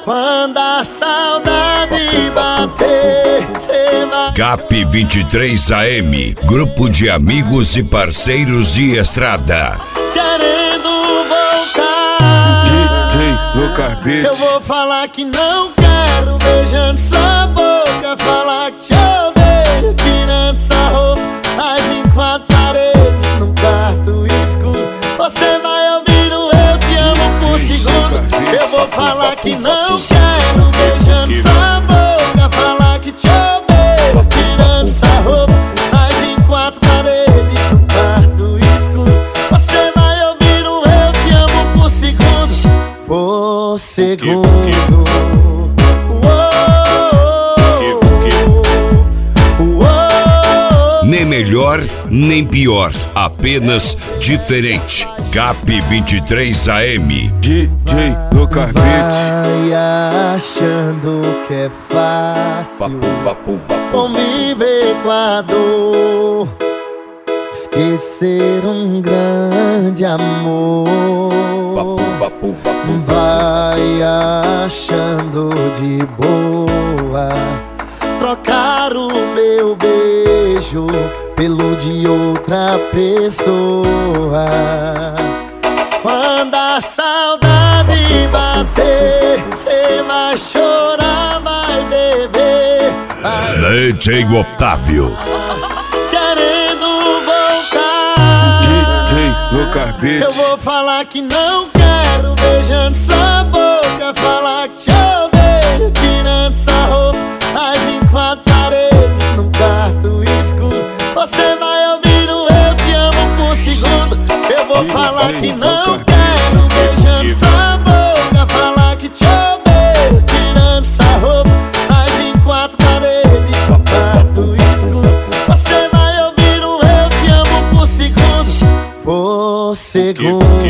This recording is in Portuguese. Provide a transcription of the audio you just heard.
Quando a saudade bater, cê vai... GAP 23 AM, grupo de amigos e parceiros de estrada. Querendo voltar, DJ Lucas Beats. eu vou falar que não quero, beijando sua boca. Falar que te odeio, tirando sua roupa. Mas em quatro paredes, num quarto escuro, você vai ouvindo eu te amo por segundo. Eu vou falar que não quero, beijando sua boca. Falar que te odeio, tirando sua roupa. Mas em quatro paredes, num quarto escuro, você vai ouvindo eu te amo por segundo. Por segundo. Nem melhor, nem pior, apenas diferente. GAP 23 AM. DJ Lucas Beats. Vai achando que é fácil conviver com a dor, esquecer um grande amor. Vai achando de boa trocar o meu beijo pelo de outra pessoa. Quando a saudade bater, cê vai chorar, vai beber. DJ Otávio. Querendo voltar, DJ Lucas Beats. eu vou falar que não quero, beijando sua boca. Falar que te odeio, tirando sua roupa. Mas em quatro paredes, num quarto escuro, você vai ouvindo eu te amo por segundo. Eu vou falar que não quero, beijando sua boca. Falar que te odeio, tirando sua roupa. Mas em quatro paredes, num quarto escuro, você vai ouvindo eu te amo por segundo. Por segundo.